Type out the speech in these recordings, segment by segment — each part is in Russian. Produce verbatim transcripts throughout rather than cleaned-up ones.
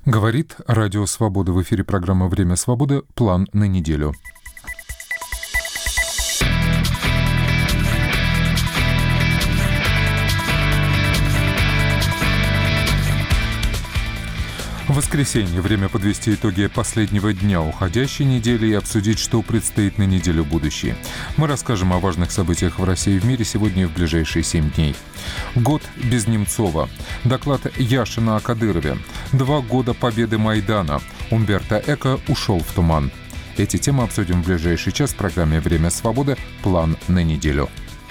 Говорит Радио Свобода. В эфире программа «Время свободы». План на неделю. В воскресенье время подвести итоги последнего дня уходящей недели и обсудить, что предстоит на неделю будущей. Мы расскажем о важных событиях в России и в мире сегодня и в ближайшие семь дней. Год без Немцова. Доклад Яшина о Кадырове. Два года победы Майдана. Умберто Эко ушел в туман. Эти темы обсудим в ближайший час в программе «Время свободы. План на неделю».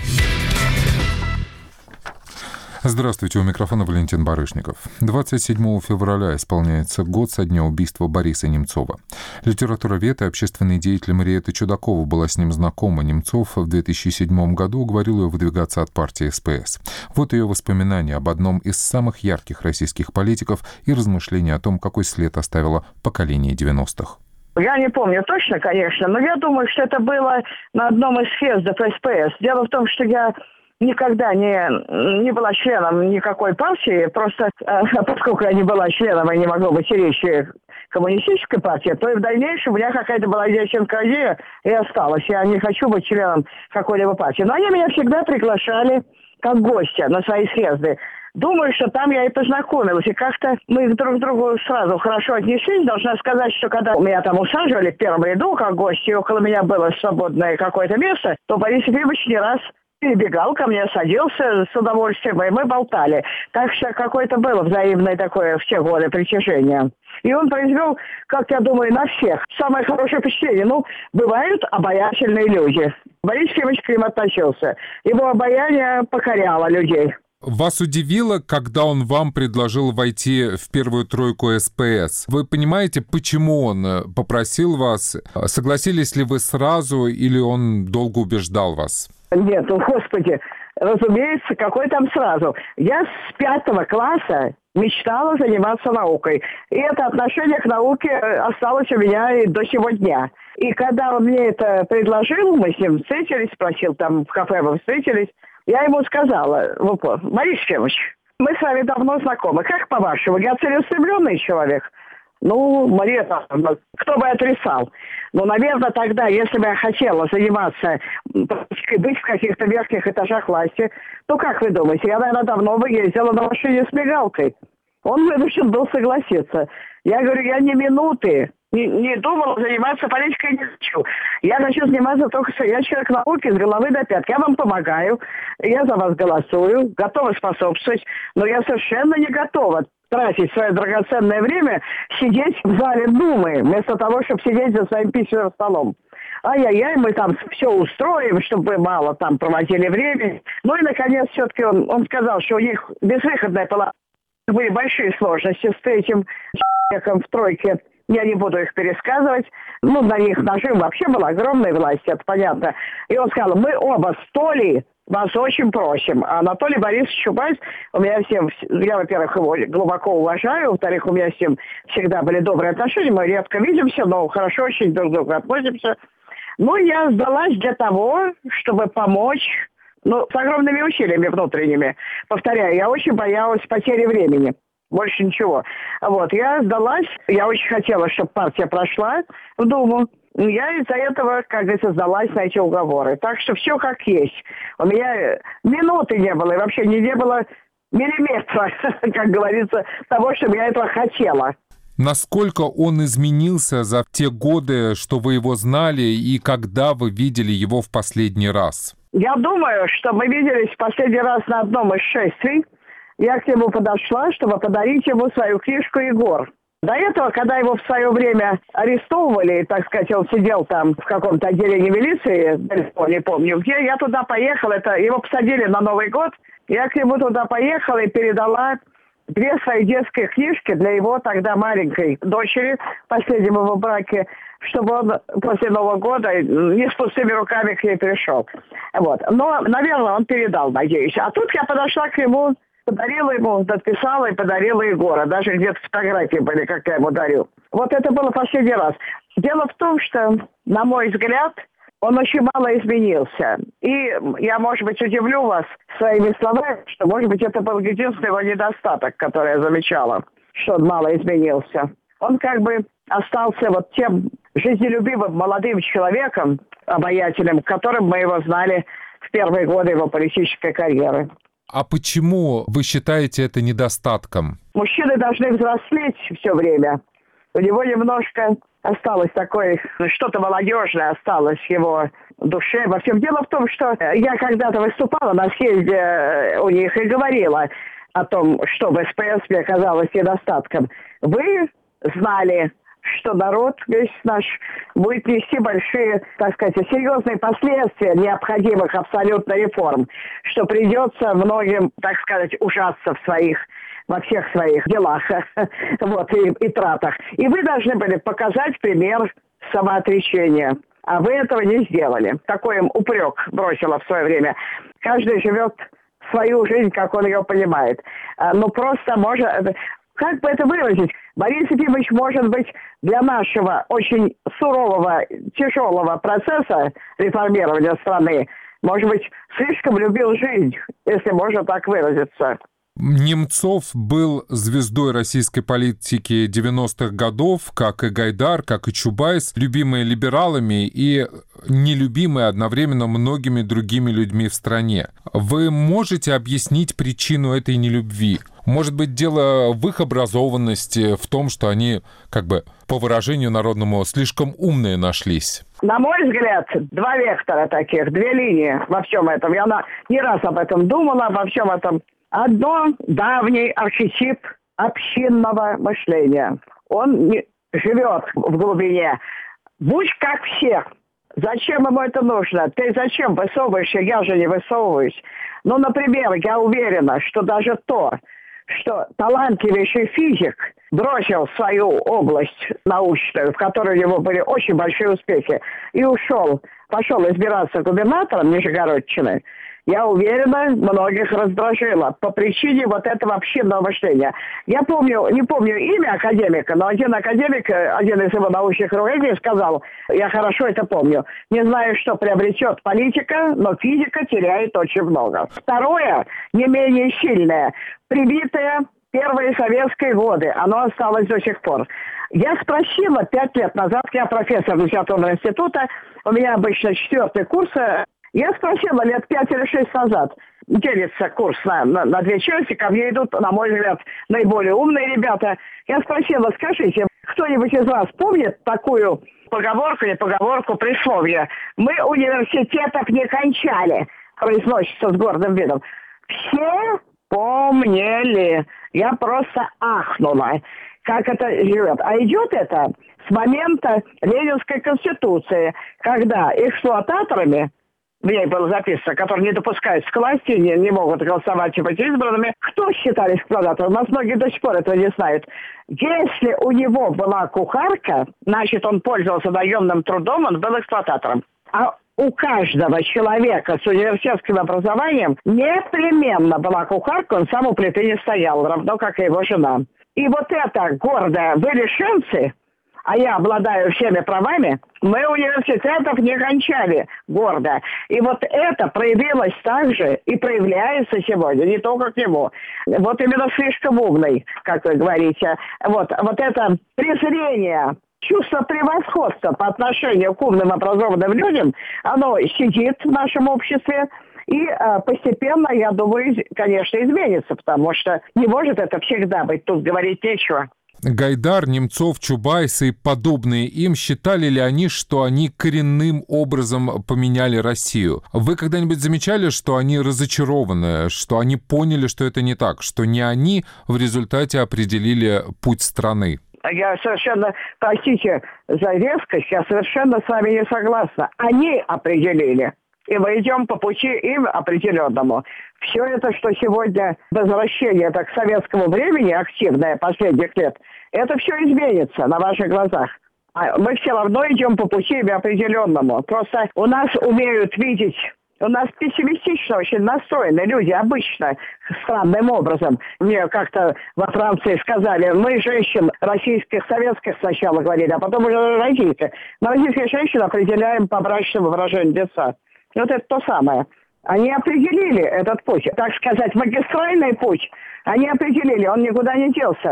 Здравствуйте, у микрофона Валентин Барышников. двадцать седьмого февраля исполняется год со дня убийства Бориса Немцова. Литературовед и общественный деятель Мариэтта Чудакова была с ним знакома. Немцов в две тысячи седьмом году уговорил ее выдвигаться от партии эс пэ эс. Вот ее воспоминания об одном из самых ярких российских политиков и размышления о том, какой след оставило поколение девяностых. Я не помню точно, конечно, но я думаю, что это было на одном из съездов эс пэ эс. Дело в том, что я никогда не, не была членом никакой партии, просто э, поскольку я не была членом и не могла быть речи коммунистической партии, то и в дальнейшем у меня какая-то была идея идея и осталась. Я не хочу быть членом какой-либо партии. Но они меня всегда приглашали как гостя на свои съезды. Думаю, что там я и познакомилась. И как-то мы друг к другу сразу хорошо отнеслись. Должна сказать, что когда меня там усаживали в первом ряду как гости, и около меня было свободное какое-то место, то Борис Ефимович не раз перебегал ко мне, садился с удовольствием, и мы болтали. Так что какое-то было взаимное такое в те годы притяжение. И он произвел, как я думаю, на всех самое хорошее впечатление. Ну, бывают обаятельные люди. Борис Ефимович к ним относился. Его обаяние покоряло людей. Вас удивило, когда он вам предложил войти в первую тройку эс пэ эс? Вы понимаете, почему он попросил вас? Согласились ли вы сразу или он долго убеждал вас? Нет, ну, господи, разумеется, какой там сразу. Я с пятого класса мечтала заниматься наукой. И это отношение к науке осталось у меня и до сего дня. И когда он мне это предложил, мы с ним встретились, спросил, там в кафе мы встретились, я ему сказала в упор: Борис Ефимович, мы с вами давно знакомы. Как по-вашему, я целеустремленный человек? Ну, Мариэтта, кто бы отрицал. Ну, наверное, тогда, если бы я хотела заниматься, быть в каких-то верхних этажах власти, то как вы думаете, я, наверное, давно бы ездила на машине с мигалкой. Он вынужден был согласиться. Я говорю, я ни минуты не, не думала заниматься политикой, не хочу. Я хочу заниматься только... Я человек науки с головы до пят. Я вам помогаю, я за вас голосую, готова способствовать, но я совершенно не готова тратить свое драгоценное время, сидеть в зале Думы, вместо того, чтобы сидеть за своим письменным столом. Ай-яй-яй, мы там все устроим, чтобы мало там проводили время. Ну и, наконец, все-таки он, он сказал, что у них безвыходное положение. Были большие сложности с третьим человеком в тройке. Я не буду их пересказывать. Ну, на них нажим вообще была огромная власть, это понятно. И он сказал, мы оба с Толей вас очень просим. А Анатолий Борисович Чубайс, у меня всем, я, во-первых, его глубоко уважаю, во-вторых, у меня с ним всегда были добрые отношения, мы редко видимся, но хорошо очень друг к другу относимся. Ну, я сдалась для того, чтобы помочь, ну, с огромными усилиями внутренними. Повторяю, я очень боялась потери времени. Больше ничего. Вот, я сдалась, я очень хотела, чтобы партия прошла в Думу. Я из-за этого, как говорится, сдалась на эти уговоры. Так что все как есть. У меня минуты не было, и вообще не, не было миллиметра, как говорится, того, чтобы я этого хотела. Насколько он изменился за те годы, что вы его знали, и когда вы видели его в последний раз? Я думаю, что мы виделись в последний раз на одном из шествий. Я к нему подошла, чтобы подарить ему свою книжку «Егор». До этого, когда его в свое время арестовывали, так сказать, он сидел там в каком-то отделении милиции, не помню где, я туда поехала, это, его посадили на Новый год, я к нему туда поехала и передала две свои детские книжки для его тогда маленькой дочери, последнем его браке, чтобы он после Нового года не с пустыми руками к ней пришел. Вот. Но, наверное, он передал, надеюсь. А тут я подошла к нему, подарила ему, подписала и подарила Егора. Даже где-то фотографии были, как я ему дарю. Вот это было последний раз. Дело в том, что, на мой взгляд, он очень мало изменился. И я, может быть, удивлю вас своими словами, что, может быть, это был единственный его недостаток, который я замечала. что он мало изменился. Он как бы остался вот тем жизнелюбивым молодым человеком, обаятелем, которым мы его знали в первые годы его политической карьеры. А почему вы считаете это недостатком? Мужчины должны взрослеть все время. У него немножко осталось такое, что-то молодежное осталось в его душе. Во всем дело в том, что я когда-то выступала на съезде у них и говорила о том, что в СПС мне казалось недостатком. Вы знали, что народ весь наш будет нести большие, так сказать, серьезные последствия необходимых абсолютно реформ, что придется многим, так сказать, ужаться в своих, во всех своих делах вот, и, и тратах. И вы должны были показать пример самоотречения. А вы этого не сделали. Такой им упрек бросила в свое время. Каждый живет свою жизнь, как он ее понимает. Ну, просто может... Как бы это выразить? Борис Ефимович, может быть, для нашего очень сурового, тяжелого процесса реформирования страны, может быть, слишком любил жизнь, если можно так выразиться. Немцов был звездой российской политики девяностых годов, как и Гайдар, как и Чубайс, любимый либералами и нелюбимый одновременно многими другими людьми в стране. Вы можете объяснить причину этой нелюбви? Может быть, дело в их образованности, в том, что они, как бы, по выражению народному, слишком умные нашлись? На мой взгляд, два вектора таких, две линии во всем этом. Я не раз об этом думала, во всем этом. Одно – давний архетип общинного мышления. Он не, живет в глубине. Будь как все. Зачем ему это нужно? Ты зачем высовываешься? Я же не высовываюсь. Ну, например, я уверена, что даже то, что талантливейший физик бросил свою область научную, в которой у него были очень большие успехи, и ушел, пошел избираться губернатором Нижегородчины, я уверена, многих раздражило по причине вот этого общинного мышления. Я помню, не помню имя академика, но один академик, один из его научных руководителей сказал, я хорошо это помню, не знаю, что приобретет политика, но физика теряет очень много. Второе, не менее сильное, привитое первые советские годы, оно осталось до сих пор. Я спросила пять лет назад, я профессор литературного института, у меня обычно четвертый курс. Я спросила лет пять или шесть назад, делится курс на, на, на две части, ко мне идут, на мой взгляд, наиболее умные ребята. Я спросила, скажите, кто-нибудь из вас помнит такую поговорку, не поговорку, присловие? Мы университетов не кончали, произносится с гордым видом. Все помнили. Я просто ахнула, как это живет. А идет это с момента Ленинской конституции, когда эксплуататорами, в ней было записано, которые не допускаются к власти, не, не могут голосовать и быть избранными. Кто считали эксплуататором? У нас многие до сих пор этого не знают. Если у него была кухарка, значит, он пользовался наемным трудом, он был эксплуататором. А у каждого человека с университетским образованием непременно была кухарка, он сам у плиты не стоял, равно как и его жена. И вот это гордое «вы лишенцы», а я обладаю всеми правами, мы университетов не кончали гордо. И вот это проявилось также и проявляется сегодня, не только к нему. Вот именно слишком умный, как вы говорите. Вот, вот это презрение, чувство превосходства по отношению к умным образованным людям, оно сидит в нашем обществе. И э, постепенно, я думаю, конечно, изменится, потому что не может это всегда быть, тут говорить нечего. Гайдар, Немцов, Чубайс и подобные им, считали ли они, что они коренным образом поменяли Россию? Вы когда-нибудь замечали, что они разочарованы, что они поняли, что это не так, что не они в результате определили путь страны? Я совершенно, простите за резкость, я совершенно с вами не согласна. Они определили. И мы идем по пути им определенному. Все это, что сегодня возвращение так, к советскому времени, активное последних лет, это все изменится на ваших глазах. А мы все равно идем по пути им определенному. Просто у нас умеют видеть, у нас пессимистично очень настроены люди обычно, странным образом. Мне как-то во Франции сказали, мы женщин российских, советских сначала говорили, а потом уже российских. Мы российских женщин определяем по брачному выражению лица. Вот это то самое. Они определили этот путь, так сказать, магистральный путь. Они определили, он никуда не делся.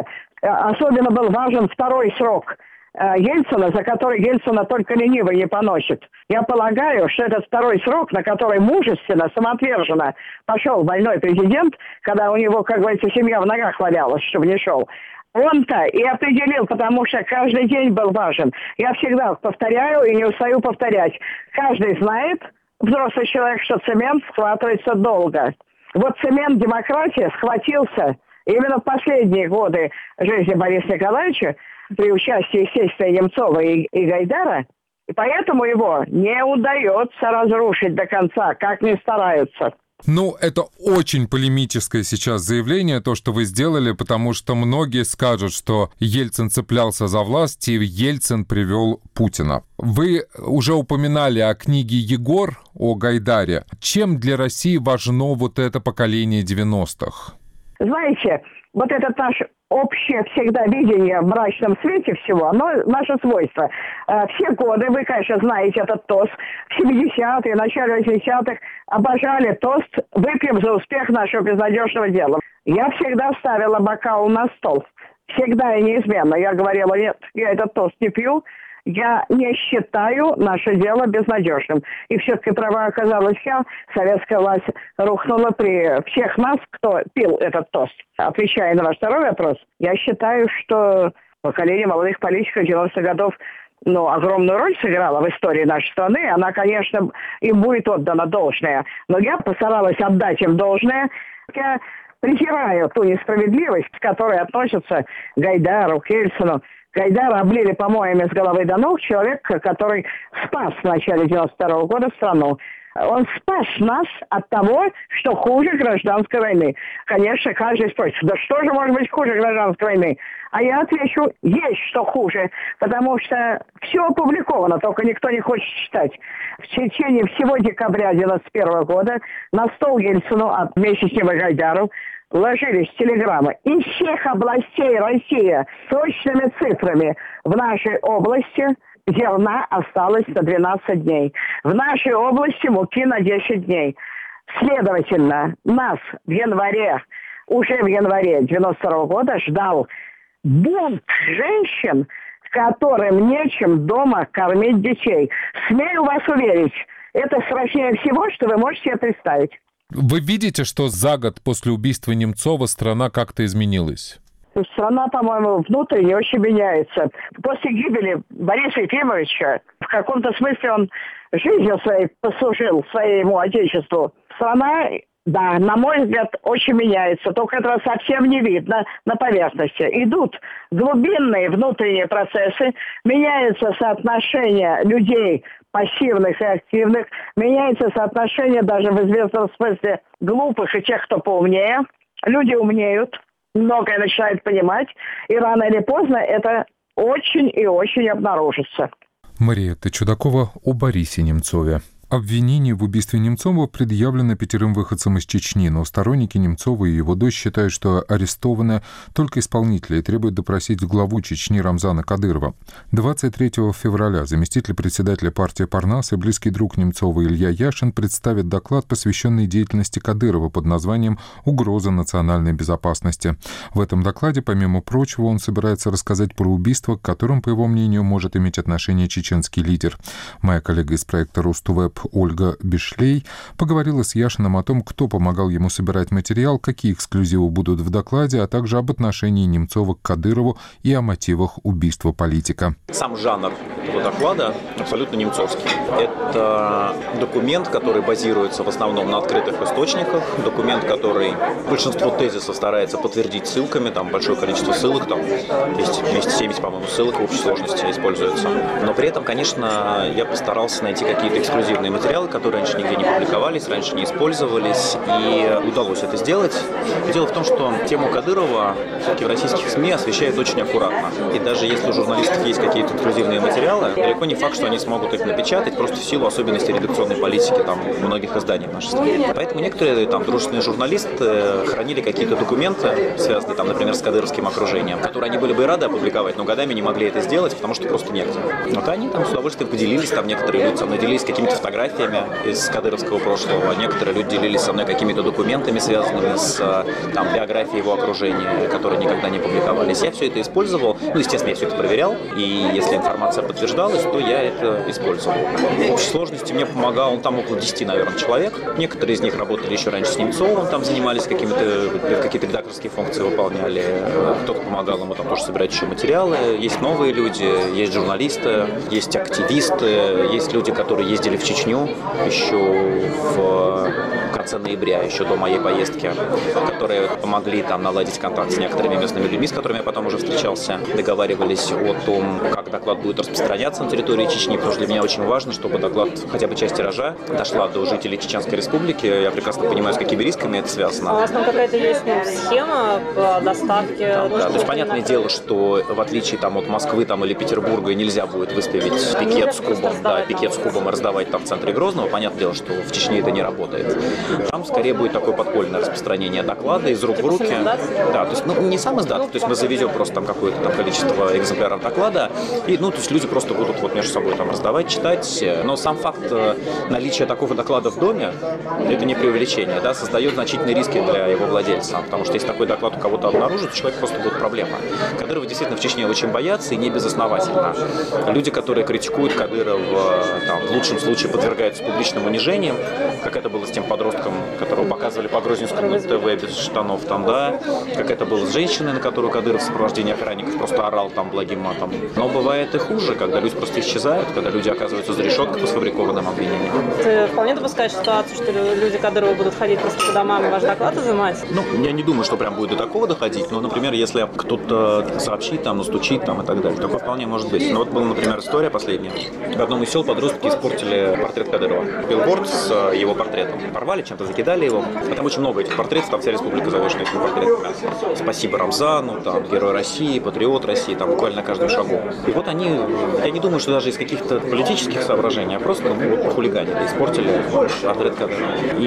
Особенно был важен второй срок Ельцина, за который Ельцина только ленивый не поносит. Я полагаю, что этот второй срок, на который мужественно, самоотверженно пошел больной президент, когда у него, как говорится, семья в ногах валялась, чтобы не шел, он-то и определил, потому что каждый день был важен. Я всегда повторяю и не устаю повторять. Каждый знает, взрослый человек, что цемент схватывается долго. Вот цемент демократии схватился именно в последние годы жизни Бориса Николаевича при участии, естественно, Немцова и, и Гайдара, и поэтому его не удается разрушить до конца, как ни стараются. Ну, это очень полемическое сейчас заявление, то, что вы сделали, потому что многие скажут, что Ельцин цеплялся за власть, и Ельцин привел Путина. Вы уже упоминали о книге «Егор» о Гайдаре. Чем для России важно вот это поколение девяностых? Знаете, вот это наше общее всегда видение в мрачном свете всего, оно наше свойство. Все годы, вы, конечно, знаете этот тост, в семидесятые, начале восьмидесятых обожали тост «Выпьем за успех нашего безнадежного дела». Я всегда ставила бокал на стол. Всегда и неизменно. Я говорила, нет, я этот тост не пью. Я не считаю наше дело безнадежным. И все-таки права оказалась я. Советская власть рухнула при всех нас, кто пил этот тост. Отвечая на ваш второй вопрос, я считаю, что поколение молодых политиков девяностых годов ну, огромную роль сыграла в истории нашей страны. Она, конечно, им будет отдана должное. Но я постаралась отдать им должное. Я презираю ту несправедливость, к которой относятся к Гайдару, к Ельцину. Гайдара облили помоями с головы до ног, человек, который спас в начале девяносто второго года страну. Он спас нас от того, что хуже гражданской войны. Конечно, каждый спросит, да что же может быть хуже гражданской войны? А я отвечу, есть что хуже, потому что все опубликовано, только никто не хочет читать. В течение всего декабря девяносто первого года на стол Ельцину, а вместе с ним и Гайдару, ложились телеграммы из всех областей России с точными цифрами. В нашей области зерна осталось на двенадцать дней. В нашей области муки на десять дней. Следовательно, нас в январе, уже в январе девяносто второго года ждал бунт женщин, которым нечем дома кормить детей. Смею вас уверить, это страшнее всего, что вы можете себе представить. Вы видите, что за год после убийства Немцова страна как-то изменилась? Страна, по-моему, внутренне очень меняется. После гибели Бориса Ефимовича, в каком-то смысле он жизнью своей послужил своему отечеству. Страна, да, на мой взгляд, очень меняется. Только этого совсем не видно на поверхности. Идут глубинные внутренние процессы, меняется соотношение людей пассивных и активных, меняется соотношение даже в известном смысле глупых и тех, кто поумнее. Люди умнеют, многое начинают понимать, и рано или поздно это очень и очень обнаружится. Мариэтта Чудакова о Борисе Немцове. Обвинение в убийстве Немцова предъявлено пятерым выходцам из Чечни, но сторонники Немцова и его дочь считают, что арестованы только исполнители и требуют допросить главу Чечни Рамзана Кадырова. двадцать третьего февраля заместитель председателя партии Парнас и близкий друг Немцова Илья Яшин представит доклад, посвященный деятельности Кадырова под названием «Угроза национальной безопасности». В этом докладе, помимо прочего, он собирается рассказать про убийство, к которым, по его мнению, может иметь отношение чеченский лидер. Моя коллега из проекта «Рустувеб» Ольга Бишлей поговорила с Яшиным о том, кто помогал ему собирать материал, какие эксклюзивы будут в докладе, а также об отношении Немцова к Кадырову и о мотивах убийства политика. Сам жанр этого доклада абсолютно немцовский. Это документ, который базируется в основном на открытых источниках, документ, который большинство тезисов старается подтвердить ссылками, там большое количество ссылок, там есть двести семьдесят, по-моему, ссылок в общей сложности используется. Но при этом, конечно, я постарался найти какие-то эксклюзивные материалы, которые раньше нигде не публиковались, раньше не использовались, и удалось это сделать. И дело в том, что тему Кадырова все-таки в российских СМИ освещают очень аккуратно. И даже если у журналистов есть какие-то эксклюзивные материалы, далеко не факт, что они смогут их напечатать, просто в силу особенностей редакционной политики там многих изданий в нашей стране. Поэтому некоторые там дружественные журналисты хранили какие-то документы, связанные там, например, с кадыровским окружением, которые они были бы и рады опубликовать, но годами не могли это сделать, потому что просто негде. Вот они там с удовольствием поделились, там некоторые люди со мной делились какими-то фотографиями, фотографиями из кадыровского прошлого. Некоторые люди делились со мной какими-то документами, связанными с там, биографией его окружения, которые никогда не публиковались. Я все это использовал. Ну, естественно, я все это проверял. И если информация подтверждалась, то я это использовал. В общей сложности мне помогал, там около десяти, наверное, человек. Некоторые из них работали еще раньше с Немцовым, там занимались какими-то, какие-то редакторские функции выполняли. Кто-то помогал ему там тоже собирать еще материалы. Есть новые люди, есть журналисты, есть активисты, есть люди, которые ездили в Чечню еще в конце ноября, еще до моей поездки, которые помогли там наладить контакт с некоторыми местными людьми, с которыми я потом уже встречался, договаривались о том, как доклад будет распространяться на территории Чечни, потому что для меня очень важно, чтобы доклад, хотя бы часть тиража, дошла до жителей Чеченской Республики. Я прекрасно понимаю, с какими рисками это связано. А у вас там какая-то есть ну, схема по доставке? Да, да. То есть понятное дело, что в отличие там, от Москвы там, или Петербурга нельзя будет выставить пикет с кубом, да, пикет с кубом и раздавать там в центре Грозного. Понятное дело, что в Чечне это не работает. Там скорее будет такое подпольное распространение доклада из рук в руки. Да, то есть ну, не сам издат, то есть мы завезем просто там какое-то там количество экземпляров доклада, и ну то есть люди просто будут вот между собой там раздавать, читать. Но сам факт наличия такого доклада в доме, это не преувеличение, да, создает значительные риски для его владельца, потому что если такой доклад у кого-то обнаружит, то человек просто будет проблема. Кадырова действительно в Чечне очень боятся и не безосновательно. Люди, которые критикуют Кадырова, там, в лучшем случае подвергаются публичным унижениям, как это было с тем подростком, которого показывали по Грузинскому ТВ без штанов, там, да, как это было с женщиной, на которую Кадыров в сопровождении охранников просто орал там благим матом. Но бывает и хуже, когда люди просто исчезают, когда люди оказываются за решеткой по сфабрикованным обвинениям. Ты вполне допускаешь ситуацию, что люди Кадырова будут ходить просто по домам и ваш доклад изымать? Ну, я не думаю, что прям будет до такого доходить, но, например, если кто-то сообщит, там, настучит, там, и так далее, такое вполне может быть. Но вот была, например, история последняя. В одном из сел подростки испортили портрет Кадырова. Билборд с его портретом. Порвали, чем-то закидали его. А там очень много этих портретов, там вся республика завешена этими портретами. Спасибо Рамзану, там, Герой России, Патриот России, там, буквально на каждом шагу. И вот они, я не думаю, что даже из каких-то политических соображений, а просто, ну, вот, похулиганили, испортили портрет Кадырова.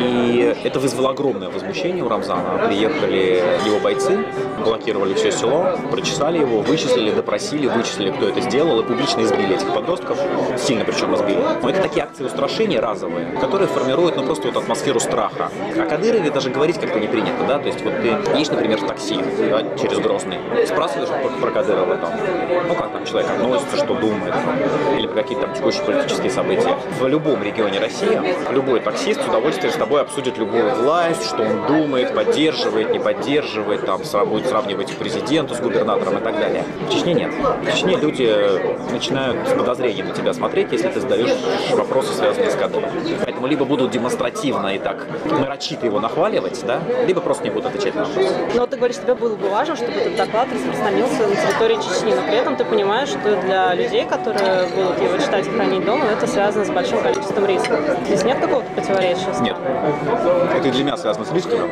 И это вызвало огромное возмущение у Рамзана. Приехали его бойцы, блокировали все село, прочесали его, вычислили, допросили, вычислили, кто это сделал, и публично избили этих подростков, сильно причем избили. Но это такие акции устрашения разовые, которые формируют, ну, просто вот атмосферу страха. О Кадырове даже говорить как-то не принято, да, то есть вот ты едешь, например, в такси, да, через Грозный, спрашиваешь про Кадырова там, ну, как там человек относится, что думает, или про какие-то там текущие политические события. В любом регионе России любой таксист с удовольствием с тобой обсудит любую власть, что он думает, поддерживает, не поддерживает, там, будет сравнивать президента с губернатором и так далее. В Чечне нет. В Чечне люди начинают с подозрением на тебя смотреть, если ты задаешь вопросы, связанные с Кадыровым. Поэтому либо будут демонстративно и так нарочито его нахваливать, да, либо просто не будут отвечать на вопросы. Но вот ты говоришь, тебе было бы важно, чтобы этот доклад распространился на территории Чечни, но при этом ты понимаешь, что для людей, которые будут его читать и хранить дома, это связано с большим количеством рисков. Здесь нет какого-то противоречия? Нет. Это и для меня связано с рисками,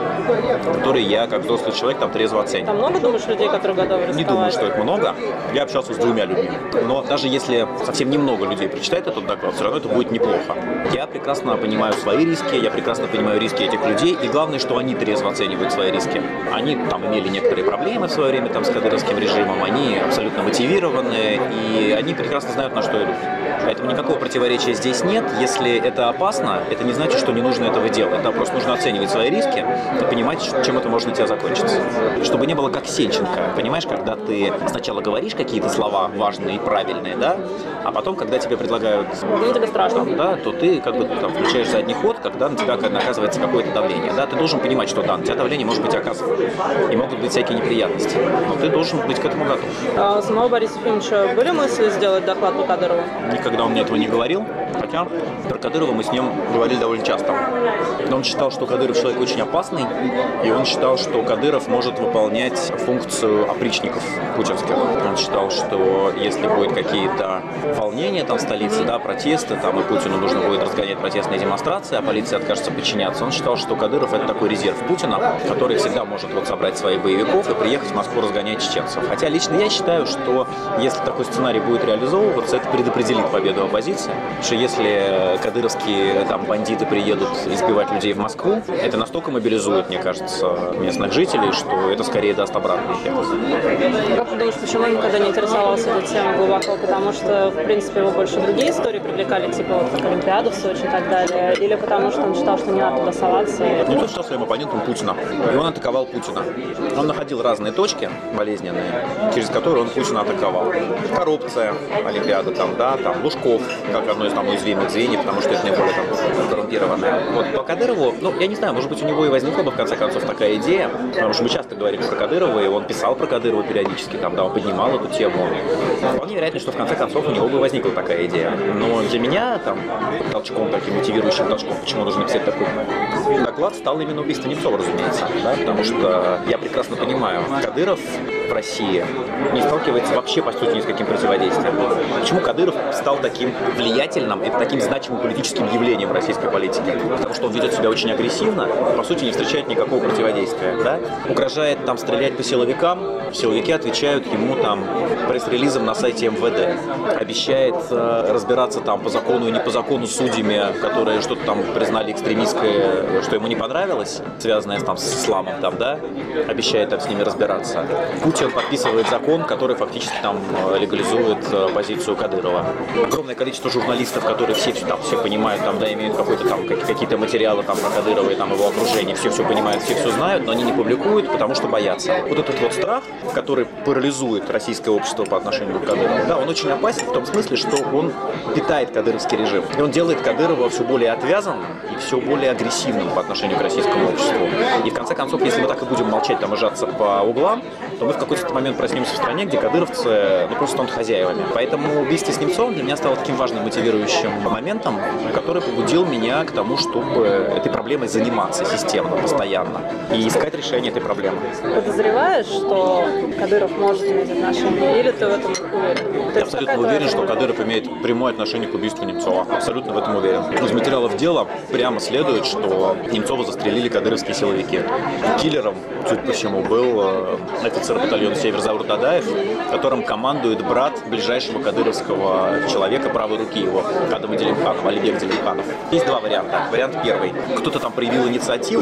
которые я, как взрослый человек, там трезво оцениваю. Там много, думаешь, людей, которые готовы рисковать? Не думаю, что их много. Я общался с двумя людьми. Но даже если совсем немного людей прочитает этот доклад, все равно это будет неплохо. Я прекрасно понимаю свои риски, я прекрасно понимаю риски этих людей, и главное, что они трезво оценивают свои риски. Они там имели некоторые проблемы в свое время там, с кадыровским режимом, они абсолютно мотивированы, и они прекрасно знают, на что идут. Поэтому никакого противоречия здесь нет. Если это опасно, это не значит, что не нужно этого делать. Да, просто нужно оценивать свои риски и понимать, чем это может для тебя закончиться. Чтобы не было как Сенченко, понимаешь, когда ты сначала говоришь какие-то слова важные и правильные, да, а потом, когда тебе предлагают, ну, тебе страшно. Там, да, то ты как бы там, включаешь задний ход, когда на тебя оказывается какое-то давление. Да, ты должен понимать, что да, на тебя давление может быть оказано. И могут быть всякие неприятности. Но ты должен быть к этому готов. А у самого Бориса Ефимовича были мысли сделать доклад по Кадырову? Никогда он мне этого не говорил. Хотя про Кадырова мы с ним говорили довольно часто. Он считал, что Кадыров человек очень опасный, и он считал, что Кадыров может выполнять функцию опричников путинских. Он считал, что если будут какие-то волнения там в столице, да, протесты, там и Путину нужно будет разгонять протестные демонстрации, а полиция откажется кажется, подчиняться. Он считал, что Кадыров — это такой резерв Путина, который всегда может вот собрать своих боевиков и приехать в Москву разгонять чеченцев. Хотя лично я считаю, что если такой сценарий будет реализовываться, это предопределит победу оппозиции. Потому что если кадыровские там бандиты приедут избивать людей в Москву, это настолько мобилизует, мне кажется, местных жителей, что это скорее даст обратный эффект. Как ты думаешь, почему он никогда не интересовался этой темой глубоко? Потому что, в принципе, его больше другие истории привлекали, типа вот как Олимпиаду в Сочи и так далее? Или потому что он считал, что не надо туда соваться? Ну, он считал своим оппонентом Путина. И он атаковал Путина. Он находил разные точки болезненные, через которые он Путина атаковал. Коррупция, Олимпиада, там, да, там, Лужков, как одно из там уязвимых звеньев, потому что это наиболее там коррумпированное. Вот по Кадырову, ну, я не знаю, может быть, у него и возникла бы, в конце концов, такая идея, потому что мы часто говорили про Кадырова, и он писал про Кадырова периодически, там, да, он поднимал эту тему. Вполне вероятно, что в конце концов у него бы возникла такая идея. Но для меня, там, толчком, таким мотивирующим толчком, почему нужно написать такой доклад, стало именно убийство Немцова, разумеется, да, потому что я прекрасно понимаю, Кадыров в России не сталкивается вообще, по сути, ни с каким противодействием. Почему Кадыров стал таким влиятельным и таким значимым политическим явлением в российской политике? Потому что он ведет себя очень агрессивно, по сути, не встречает никакого противодействия, да? Угрожает там стрелять по силовикам, силовики отвечают ему там пресс-релизом на сайте эм вэ дэ, обещает э, разбираться там по закону и не по закону с судьями, которые что-то там признали экстремистское, что ему не понравилось, связанное там с исламом, там, да, обещает там с ними разбираться. Путин подписывает закон, который фактически там легализует позицию Кадырова. Огромное количество журналистов, которые все там все понимают, там, да, имеют какой-то там какие-то материалы там про Кадырова и там его окружение, все все понимают, все все знают, но они не публикуют, потому что боятся. Вот этот вот страх, который парализует российское общество по отношению к Кадырову, да, он очень опасен в том смысле, что он питает кадыровский режим. И он делает Кадырова все более отвязанным и все более агрессивным по отношению к российскому обществу. И в конце концов, если мы так и будем молчать там и сжаться по углам, то мы в какой-то момент проснемся в стране, где кадыровцы ну, просто станут хозяевами. Поэтому убийство с Немцовым для меня стало таким важным мотивирующим моментом, который побудил меня к тому, чтобы этой проблемой заниматься системно, постоянно и искать решение этой проблемы. Подозреваешь, что Кадыров может иметь отношение, или ты в этом уверен? Я абсолютно уверен, что Кадыров имеет прямое отношение к убийству Немцова. Абсолютно в этом уверен. Из материалов дела прямо следует, что Немцова застрелили кадыровские силовики. Киллером, судя по всему, был офицер батальона «Север» Завур Дадаев, которым командует брат ближайшего кадыровского человека, правой руки его, Кадыма Делимханова, Алибек Делимханов. Есть два варианта. Вариант первый. Кто-то там проявил инициативу,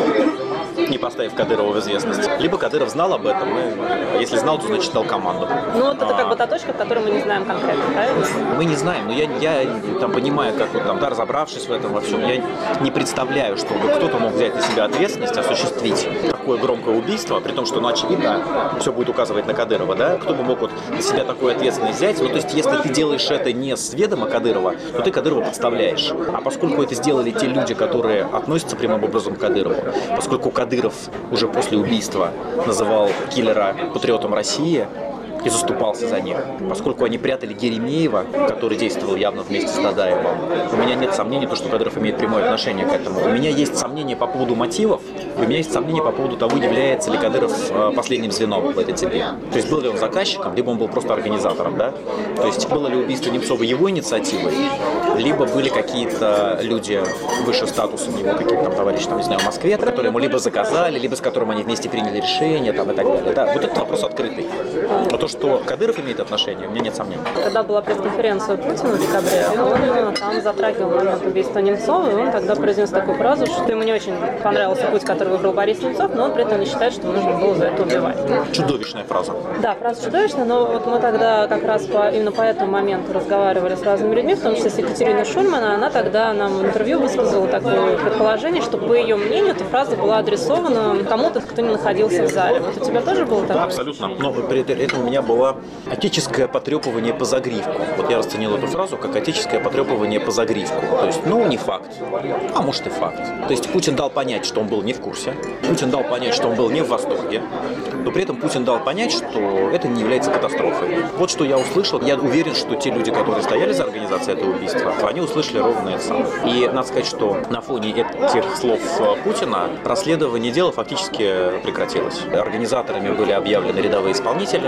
не поставив Кадырова в известность. Либо Кадыров знал об этом, и если знал, то значит дал команду. Ну вот это как бы та точка, в которой мы не знаем конкретно, правильно? Мы не знаем, но я, я там понимаю, как вот там, да, разобравшись в этом во всем, я не представляю, чтобы кто-то мог взять на себя ответственность, осуществить такое громкое убийство, при том, что, ну, очевидно, все будет указывать на Кадырова, да, кто бы мог вот на себя такую ответственность взять, ну, то есть, если ты делаешь это не с ведома Кадырова, то ты Кадырова подставляешь. А поскольку это сделали те люди, которые относятся прямым образом к Кадырову, поскольку Кадыров уже после убийства называл киллера патриотом России и заступался за них. Поскольку они прятали Еремеева, который действовал явно вместе с Дадаевым, у меня нет сомнений, то, что Кадыров имеет прямое отношение к этому. У меня есть сомнения по поводу мотивов, у меня есть сомнения по поводу того, является ли Кадыров последним звеном в этой цепи. То есть был ли он заказчиком, либо он был просто организатором, да? То есть было ли убийство Немцова его инициативой, либо были какие-то люди выше статусом его, какие-то там товарищи, там, не знаю, в Москве, которые ему либо заказали, либо с которым они вместе приняли решение, там, и так далее. Да, вот этот вопрос открытый. Но то, что Кадыров имеет отношение, у меня нет сомнений. Когда была пресс-конференция Путина в декабре, он там затрагивал момент убийства Немцова, и он тогда произнес такую фразу, что ему не очень понравился путь, который выбрал Борис Немцов, но он при этом не считает, что нужно было за это убивать. Чудовищная фраза. Да, фраза чудовищная, но вот мы тогда как раз по, именно по этому моменту разговаривали с разными людьми, в том числе с Екатериной Шульман, она тогда нам в интервью высказала такое предположение, что по ее мнению эта фраза была адресована кому-то, кто не находился в зале. Вот у тебя тоже было такое? Да, абсолютно. Но при этом у меня была отеческое потрепывание по загривку. Вот я расценил эту фразу как отеческое потрепывание по загривку. То есть, ну, не факт, а может и факт. То есть Путин дал понять, что он был не в курсе, Путин дал понять, что он был не в восторге, но при этом Путин дал понять, что это не является катастрофой. Вот что я услышал. Я уверен, что те люди, которые стояли за организацией этого убийства, они услышали ровно это самое. И надо сказать, что на фоне этих слов Путина расследование дела фактически прекратилось. Организаторами были объявлены рядовые исполнители. Поиск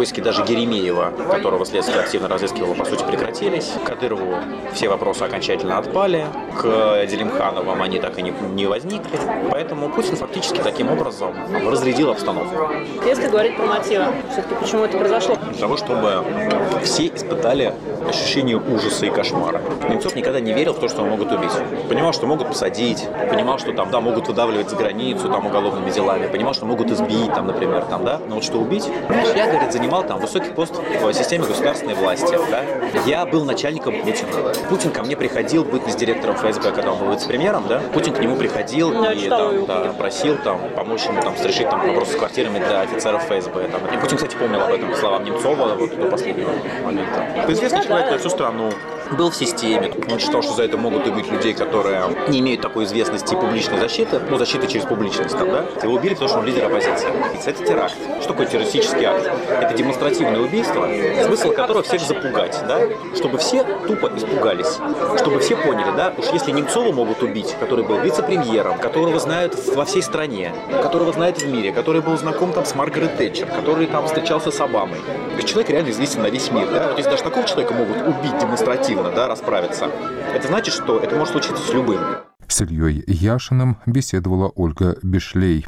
поиски даже Еремеева, которого следствие активно разыскивало, по сути, прекратились. К Кадырову все вопросы окончательно отпали. К Делимхановым они так и не, не возникли. Поэтому Путин фактически таким образом разрядил обстановку. Если говорить про мотивы, все-таки почему это произошло? Для того, чтобы все испытали ощущение ужаса и кошмара. Немцов никогда не верил в то, что его могут убить. Понимал, что могут посадить, понимал, что там, да, могут выдавливать за границу там, уголовными делами, понимал, что могут избить, там, например, там, да, но вот что убить? Я, говорит, занимал там высокий пост в системе государственной власти, да. Я был начальником Путина. Путин ко мне приходил, быть с директором эф эс бэ, когда он был вице-премьером, да. Путин к нему приходил я и там, да, просил там, помочь ему там, решить там, вопросы с квартирами для офицеров эф эс бэ. Там. И Путин, кстати, помнил об этом, по словам Немцова, вот, до последнего момента. Это известный человек на всю страну. Был в системе. Он считал, что за это могут убить людей, которые не имеют такой известности и публичной защиты, ну, защиты через публичность, там, да? Его убили, потому что он лидер оппозиции. Это теракт. Что такое террористический акт? Это демонстративное убийство, смысл которого всех запугать, да? Чтобы все тупо испугались. Чтобы все поняли, да? Уж если Немцова могут убить, который был вице-премьером, которого знают во всей стране, которого знают в мире, который был знаком там с Маргарет Тэтчер, который там встречался с Обамой. То есть человек реально известен на весь мир, да? Вот если даже такого человека могут убить демонстративно, да, расправиться. Это значит, что это может случиться с любым. С Ильей Яшиным беседовала Ольга Бишлей.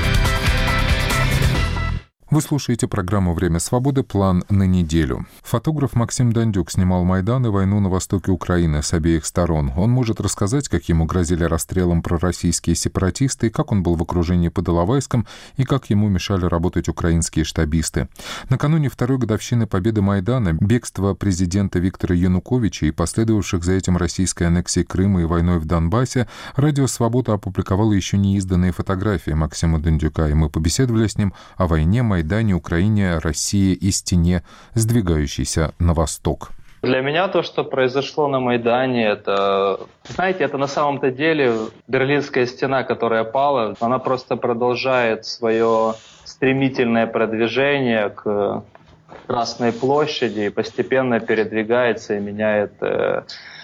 Вы слушаете программу «Время свободы. План на неделю». Фотограф Максим Дандюк снимал Майдан и войну на востоке Украины с обеих сторон. Он может рассказать, как ему грозили расстрелом пророссийские сепаратисты, как он был в окружении под Иловайском и как ему мешали работать украинские штабисты. Накануне второй годовщины победы Майдана, бегства президента Виктора Януковича и последовавших за этим российской аннексией Крыма и войной в Донбассе, Радио Свобода опубликовало еще не изданные фотографии Максима Дандюка, и мы побеседовали с ним о войне, Майдане, Украине, России и стене, сдвигающейся на восток. Для меня то, что произошло на Майдане, это, знаете, это на самом-то деле Берлинская стена, которая пала, она просто продолжает свое стремительное продвижение к Красной площади и постепенно передвигается и меняет э,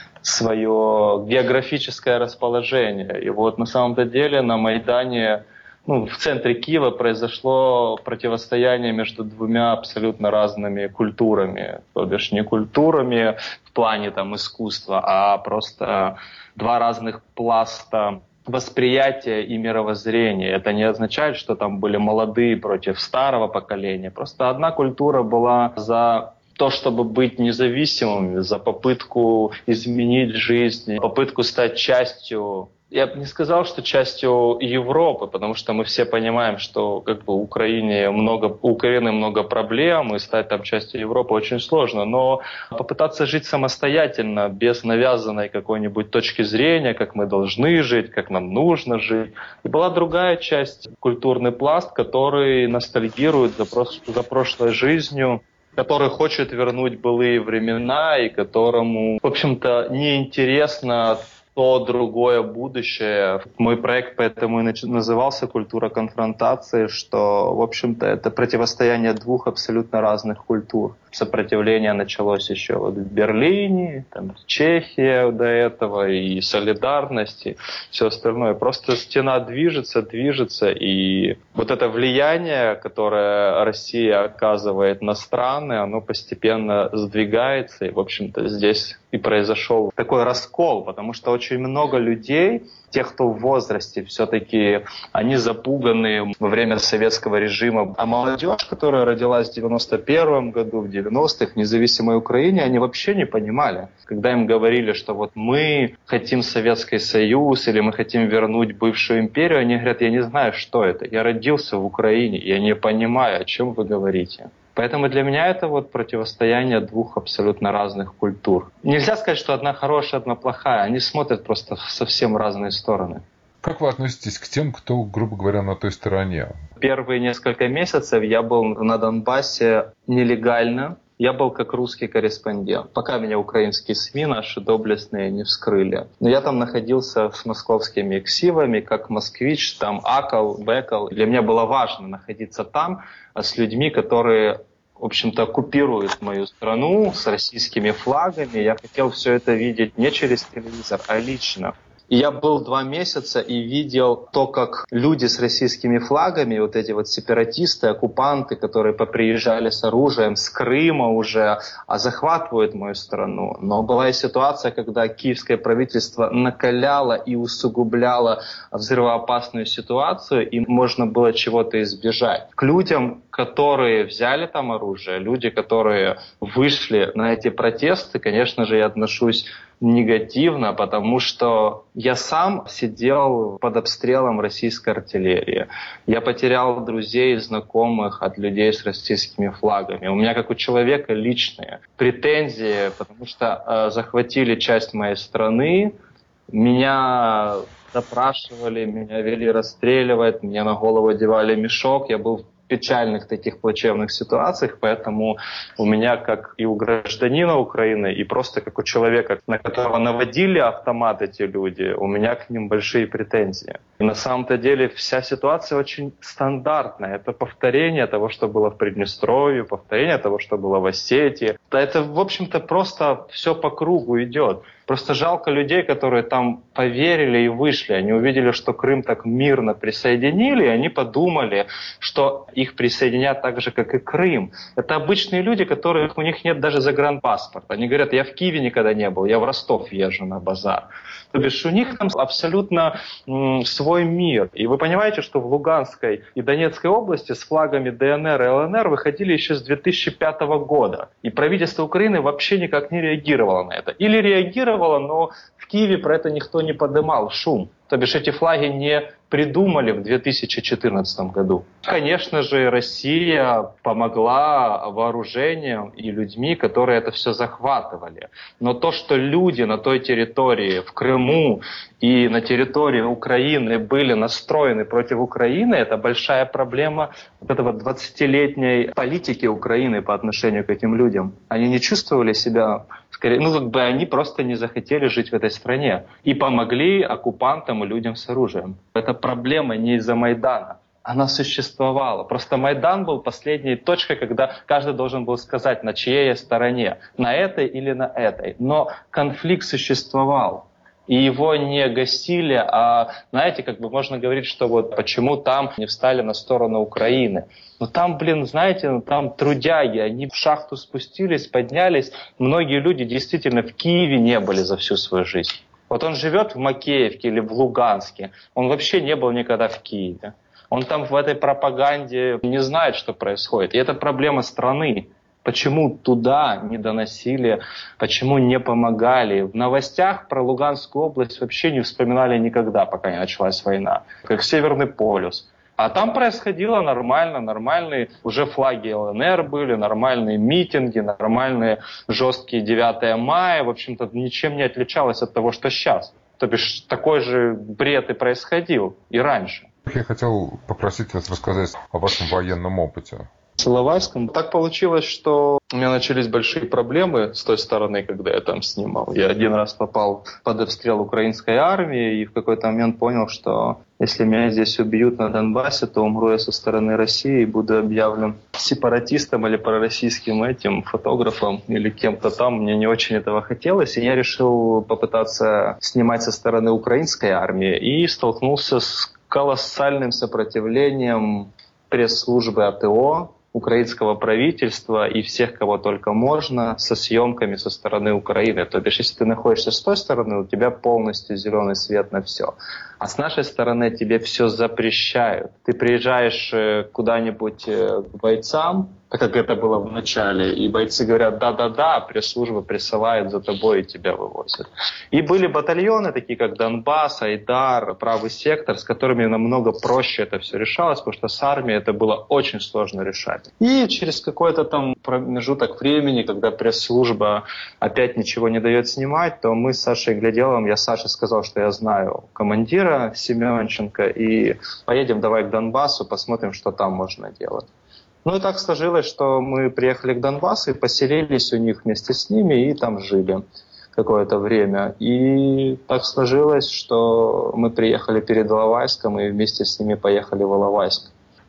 свое географическое расположение. И вот на самом-то деле на Майдане, ну, в центре Киева произошло противостояние между двумя абсолютно разными культурами. То бишь не культурами в плане там, искусства, а просто два разных пласта восприятия и мировоззрения. Это не означает, что там были молодые против старого поколения. Просто одна культура была за то, чтобы быть независимыми, за попытку изменить жизнь, попытку стать частью. Я бы не сказал, что частью Европы, потому что мы все понимаем, что как бы у Украины много, у Украины много проблем, и стать там частью Европы очень сложно. Но попытаться жить самостоятельно, без навязанной какой-нибудь точки зрения, как мы должны жить, как нам нужно жить. И была другая часть, культурный пласт, который ностальгирует за, прос- за прошлой жизнью, который хочет вернуть былые времена и которому, в общем-то, неинтересно то другое будущее. Мой проект поэтому и назывался «Культура конфронтации», что, в общем-то, это противостояние двух абсолютно разных культур. Сопротивление началось еще вот в Берлине, там, Чехия до этого, и солидарность, и все остальное. Просто стена движется, движется, и вот это влияние, которое Россия оказывает на страны, оно постепенно сдвигается, и, в общем-то, здесь и произошел такой раскол, потому что очень много людей, тех, кто в возрасте, все-таки они запуганы во время советского режима. А молодежь, которая родилась в девяносто первом году, в девяностых, в независимой Украине, они вообще не понимали. Когда им говорили, что вот мы хотим Советский Союз или мы хотим вернуть бывшую империю, они говорят, я не знаю, что это. Я родился в Украине, я не понимаю, о чем вы говорите. Поэтому для меня это вот противостояние двух абсолютно разных культур. Нельзя сказать, что одна хорошая, одна плохая. Они смотрят просто в совсем разные стороны. Как вы относитесь к тем, кто, грубо говоря, на той стороне? Первые несколько месяцев я был на Донбассе нелегально. Я был как русский корреспондент, пока меня украинские СМИ наши доблестные не вскрыли. Но я там находился с московскими ксивами, как москвич, там акал, бекал. Для меня было важно находиться там с людьми, которые, в общем-то, оккупируют мою страну с российскими флагами. Я хотел все это видеть не через телевизор, а лично. И я был два месяца и видел то, как люди с российскими флагами, вот эти вот сепаратисты, оккупанты, которые поприезжали с оружием с Крыма уже, а захватывают мою страну. Но была и ситуация, когда киевское правительство накаляло и усугубляло взрывоопасную ситуацию, и можно было чего-то избежать. К людям, которые взяли там оружие, люди, которые вышли на эти протесты, конечно же, я отношусь негативно, потому что я сам сидел под обстрелом российской артиллерии. Я потерял друзей и знакомых от людей с российскими флагами. У меня, как у человека, личные претензии, потому что э, захватили часть моей страны, меня допрашивали, меня вели расстреливать, мне на голову одевали мешок, я был в печальных таких плачевных ситуациях, поэтому у меня, как и у гражданина Украины, и просто как у человека, на которого наводили автомат эти люди, у меня к ним большие претензии. И на самом-то деле вся ситуация очень стандартная. Это повторение того, что было в Приднестровье, повторение того, что было в Осетии. Это, в общем-то, просто все по кругу идет. Просто жалко людей, которые там поверили и вышли. Они увидели, что Крым так мирно присоединили, и они подумали, что их присоединят так же, как и Крым. Это обычные люди, которые, у них нет даже загранпаспорта. Они говорят, я в Киеве никогда не был, я в Ростов езжу на базар. То бишь у них там абсолютно м, свой мир. И вы понимаете, что в Луганской и Донецкой области с флагами ДНР и ЛНР выходили еще с две тысячи пятого года. И правительство Украины вообще никак не реагировало на это. Или реагировало, но в Киеве про это никто не поднимал шум. То бишь эти флаги не придумали в две тысячи четырнадцатом году. Конечно же, Россия помогла вооружением и людьми, которые это все захватывали. Но то, что люди на той территории, в Крыму и на территории Украины были настроены против Украины, это большая проблема вот этого двадцатилетней политики Украины по отношению к этим людям. Они не чувствовали себя, скорее, ну как бы они просто не захотели жить в этой стране и помогли оккупантам и людям с оружием. Это проблема не из-за Майдана. Она существовала. Просто Майдан был последней точкой, когда каждый должен был сказать, на чьей я стороне, на этой или на этой. Но конфликт существовал. И его не гасили, а, знаете, как бы можно говорить, что вот почему там не встали на сторону Украины. Но там, блин, знаете, ну, там трудяги, они в шахту спустились, поднялись. Многие люди действительно в Киеве не были за всю свою жизнь. Вот он живет в Макеевке или в Луганске, он вообще не был никогда в Киеве. Он там в этой пропаганде не знает, что происходит. И это проблема страны. Почему туда не доносили, почему не помогали. В новостях про Луганскую область вообще не вспоминали никогда, пока не началась война. Как Северный полюс. А там происходило нормально, нормальные уже флаги ЛНР были, нормальные митинги, нормальные жесткие девятое мая. В общем-то, ничем не отличалось от того, что сейчас. То бишь, такой же бред и происходил и раньше. Я хотел попросить вас рассказать о вашем военном опыте. С Иловайском. Так получилось, что у меня начались большие проблемы с той стороны, когда я там снимал. Я один раз попал под обстрел украинской армии и в какой-то момент понял, что если меня здесь убьют на Донбассе, то умру я со стороны России и буду объявлен сепаратистом или пророссийским этим фотографом или кем-то там. Мне не очень этого хотелось, и я решил попытаться снимать со стороны украинской армии и столкнулся с колоссальным сопротивлением пресс-службы АТО, украинского правительства и всех, кого только можно, со съемками со стороны Украины. То бишь, если ты находишься с той стороны, у тебя полностью зеленый свет на все. А с нашей стороны тебе все запрещают. Ты приезжаешь куда-нибудь к бойцам, как это было в начале, и бойцы говорят, да-да-да, пресс-служба присылает за тобой и тебя вывозят. И были батальоны, такие как Донбасс, Айдар, Правый сектор, с которыми намного проще это все решалось, потому что с армией это было очень сложно решать. И через какой-то там промежуток времени, когда пресс-служба опять ничего не дает снимать, то мы с Сашей Гляделовым, я Саше сказал, что я знаю командира Семенченко, и поедем давай к Донбассу, посмотрим, что там можно делать. Ну и так сложилось, что мы приехали к Донбассу и поселились у них вместе с ними и там жили какое-то время. И так сложилось, что мы приехали перед Иловайском и вместе с ними поехали в Иловайск.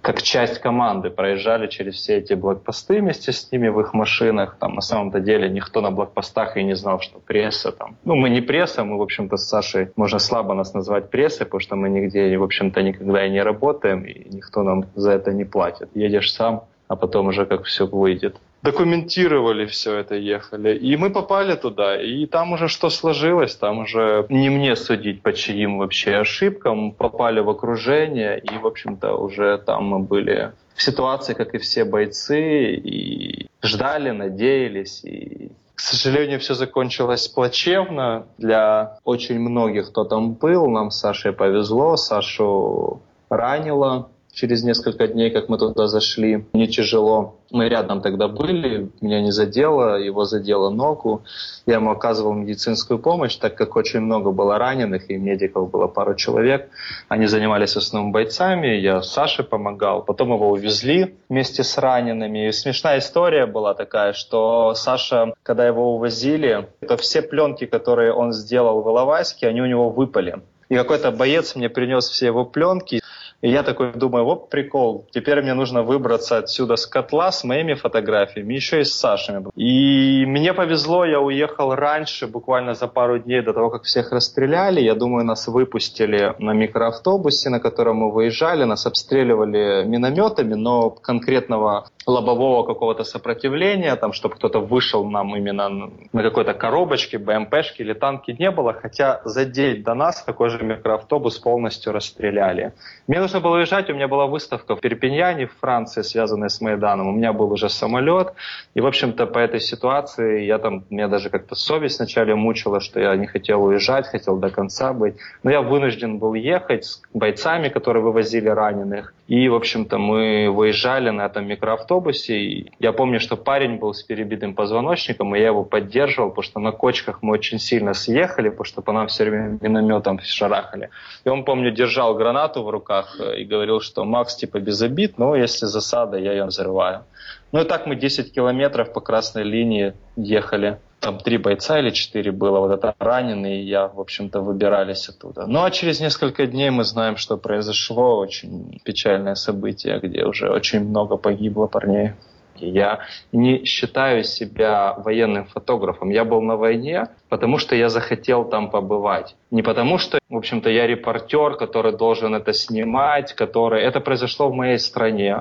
как часть команды проезжали через все эти блокпосты вместе с ними в их машинах. Там на самом-то деле никто на блокпостах и не знал, что пресса там. Ну, мы не пресса, мы, в общем-то, с Сашей, можно слабо нас назвать прессой, потому что мы нигде, в общем-то, никогда и не работаем, и никто нам за это не платит. Едешь сам, а потом уже как все выйдет. Документировали все это, ехали. И мы попали туда. И там уже что сложилось, там уже не мне судить, по чьим вообще ошибкам. Попали в окружение, и, в общем-то, уже там мы были в ситуации, как и все бойцы, и ждали, надеялись. И, к сожалению, все закончилось плачевно для очень многих, кто там был. Нам с Сашей повезло, Сашу ранило. Через несколько дней, как мы туда зашли, не тяжело. Мы рядом тогда были, меня не задело, его задело ногу. Я ему оказывал медицинскую помощь, так как очень много было раненых, и медиков было пару человек. Они занимались в основном бойцами, я Саше помогал. Потом его увезли вместе с ранеными. И смешная история была такая, что Саша, когда его увозили, то все пленки, которые он сделал в Иловайске, они у него выпали. И какой-то боец мне принес все его пленки. И я такой думаю, вот прикол, теперь мне нужно выбраться отсюда с котла с моими фотографиями, еще и с Сашей. И мне повезло, я уехал раньше, буквально за пару дней до того, как всех расстреляли. Я думаю, нас выпустили на микроавтобусе, на котором мы выезжали, нас обстреливали минометами, но конкретного лобового какого-то сопротивления, там, чтобы кто-то вышел нам именно на какой-то коробочке, БМПшке или танке не было, хотя за день до нас такой же микроавтобус полностью расстреляли. Мне нужно было уезжать, у меня была выставка в Перпиньяне, в Франции, связанная с Майданом. У меня был уже самолет, и, в общем-то, по этой ситуации я там, меня даже как-то совесть вначале мучила, что я не хотел уезжать, хотел до конца быть. Но я вынужден был ехать с бойцами, которые вывозили раненых. И, в общем-то, мы выезжали на этом микроавтобусе. И я помню, что парень был с перебитым позвоночником, и я его поддерживал, потому что на кочках мы очень сильно съехали, потому что по нам все время минометом шарахали. И он, помню, держал гранату в руках и говорил, что Макс, типа, без обид, но если засада, я ее взрываю. Ну и так мы десять километров по красной линии ехали. Там три бойца или четыре было, вот это раненые, и я, в общем-то, выбирались оттуда. Ну а через несколько дней мы знаем, что произошло. Очень печальное событие, где уже очень много погибло парней. Я не считаю себя военным фотографом. Я был на войне, потому что я захотел там побывать. Не потому что, в общем-то, я репортер, который должен это снимать, который... Это произошло в моей стране.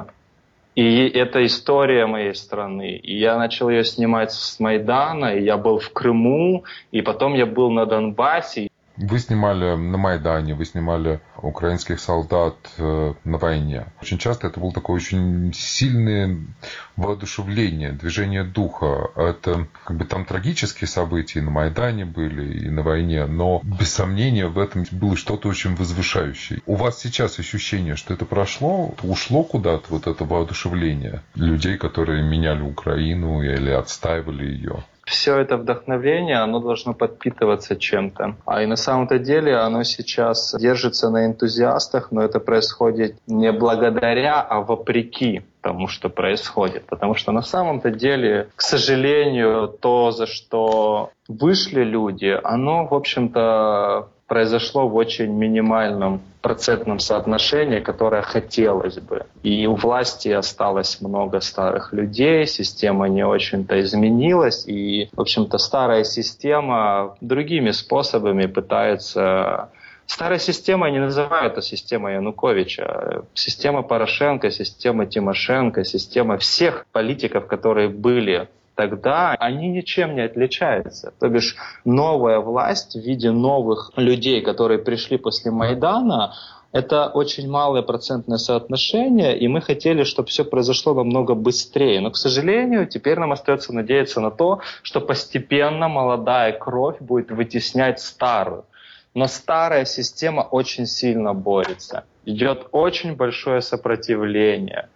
И это история моей страны. И я начал ее снимать с Майдана, и я был в Крыму, и потом я был на Донбассе. Вы снимали на Майдане, вы снимали украинских солдат на войне. Очень часто это было такое очень сильное воодушевление, движение духа. Это как бы там трагические события и на Майдане были, и на войне, но без сомнения в этом было что-то очень возвышающее. У вас сейчас ощущение, что это прошло, ушло куда-то вот это воодушевление людей, которые меняли Украину или отстаивали ее? Все это вдохновение, оно должно подпитываться чем-то. А и на самом-то деле оно сейчас держится на энтузиастах, но это происходит не благодаря, а вопреки тому, что происходит. Потому что на самом-то деле, к сожалению, то, за что вышли люди, оно, в общем-то, произошло в очень минимальном процентном соотношении, которое хотелось бы. И у власти осталось много старых людей, система не очень-то изменилась, и, в общем-то, старая система другими способами пытается... Старой системой не называют это системой Януковича. Система Порошенко, система Тимошенко, система всех политиков, которые были тогда, они ничем не отличаются. То бишь новая власть в виде новых людей, которые пришли после Майдана, это очень малое процентное соотношение, и мы хотели, чтобы все произошло намного быстрее. Но, к сожалению, теперь нам остается надеяться на то, что постепенно молодая кровь будет вытеснять старую. Но старая система очень сильно борется. Идет очень большое сопротивление.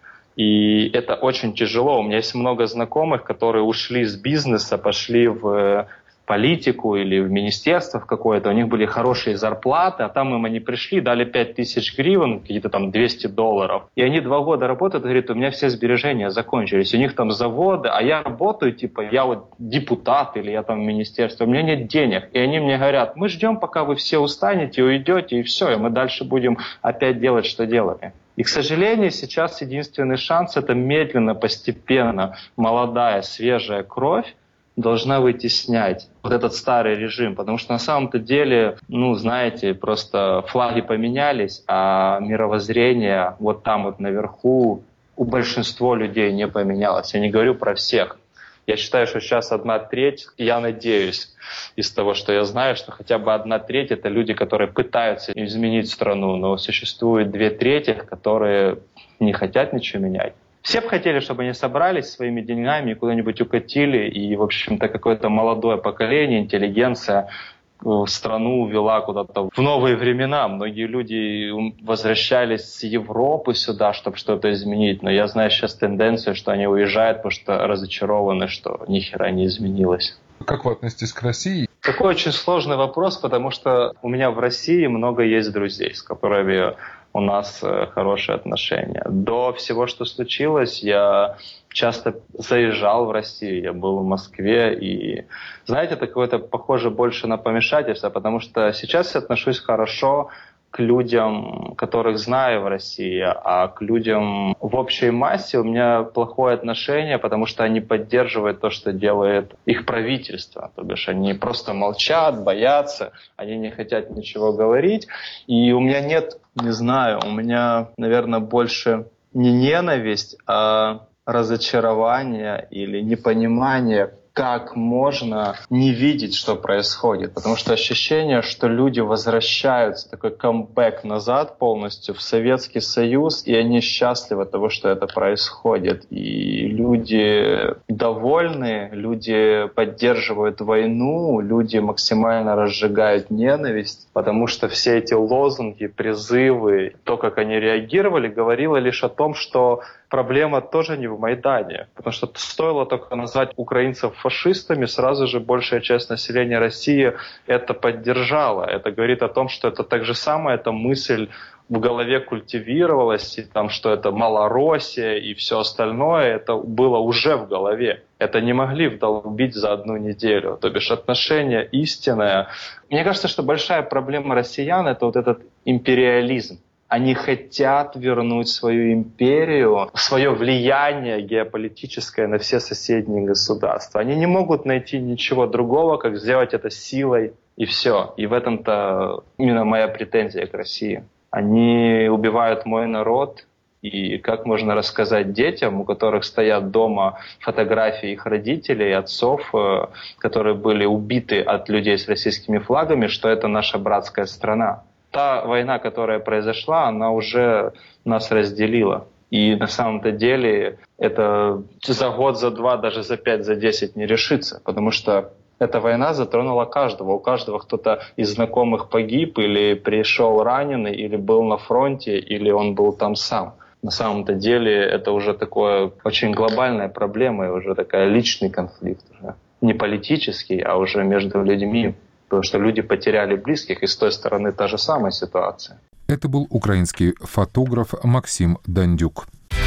И это очень тяжело. У меня есть много знакомых, которые ушли с бизнеса, пошли в политику или в министерство в какое-то. У них были хорошие зарплаты, а там им они пришли, дали пять тысяч гривен, какие-то там двести долларов. И они два года работают, говорят, у меня все сбережения закончились. У них там заводы, а я работаю, типа, я вот депутат или я там в министерстве, у меня нет денег. И они мне говорят, мы ждем, пока вы все устанете, уйдете, и все, и мы дальше будем опять делать, что делали. И, к сожалению, сейчас единственный шанс — это медленно, постепенно молодая, свежая кровь должна вытеснять вот этот старый режим, потому что на самом-то деле, ну, знаете, просто флаги поменялись, а мировоззрение вот там вот наверху у большинства людей не поменялось. Я не говорю про всех. Я считаю, что сейчас одна треть, я надеюсь, из того, что я знаю, что хотя бы одна треть — это люди, которые пытаются изменить страну, но существует две трети, которые не хотят ничего менять. Все бы хотели, чтобы они собрались своими деньгами и куда-нибудь укатили, и, в общем-то, какое-то молодое поколение, интеллигенция страну увела куда-то в новые времена. Многие люди возвращались с Европы сюда, чтобы что-то изменить, но я знаю сейчас тенденцию, что они уезжают, потому что разочарованы, что ни хера не изменилось. Как вы относитесь к России? Такой очень сложный вопрос, потому что у меня в России много есть друзей, с которыми у нас хорошие отношения. До всего, что случилось, я часто заезжал в Россию, я был в Москве, и, знаете, это какое-то похоже больше на помешательство, потому что сейчас я отношусь хорошо к людям, которых знаю в России, а к людям в общей массе у меня плохое отношение, потому что они поддерживают то, что делает их правительство. То бишь они просто молчат, боятся, они не хотят ничего говорить. И у меня нет, не знаю, у меня, наверное, больше не ненависть, а разочарование или непонимание, как можно не видеть, что происходит. Потому что ощущение, что люди возвращаются, такой камбэк назад полностью в Советский Союз, и они счастливы от того, что это происходит. И люди довольны, люди поддерживают войну, люди максимально разжигают ненависть, потому что все эти лозунги, призывы, то, как они реагировали, говорило лишь о том, что проблема тоже не в Майдане, потому что стоило только назвать украинцев фашистами, сразу же большая часть населения России это поддержала. Это говорит о том, что это так же самое, эта мысль в голове культивировалась, и там, что это Малороссия и все остальное, это было уже в голове. Это не могли вдолбить за одну неделю. То бишь отношение истинное. Мне кажется, что большая проблема россиян — это вот этот империализм. Они хотят вернуть свою империю, свое влияние геополитическое на все соседние государства. Они не могут найти ничего другого, как сделать это силой, и все. И в этом-то именно моя претензия к России. Они убивают мой народ, и как можно рассказать детям, у которых стоят дома фотографии их родителей, отцов, которые были убиты от людей с российскими флагами, что это наша братская страна. Та война, которая произошла, она уже нас разделила. И на самом-то деле это за год, за два, даже за пять, за десять не решится. Потому что эта война затронула каждого. У каждого кто-то из знакомых погиб, или пришел раненый, или был на фронте, или он был там сам. На самом-то деле это уже такое очень глобальная проблема, и уже такая личный конфликт. Уже. Не политический, а уже между людьми. Потому что люди потеряли близких, и с той стороны та же самая ситуация. Это был украинский фотограф Максим Дандюк.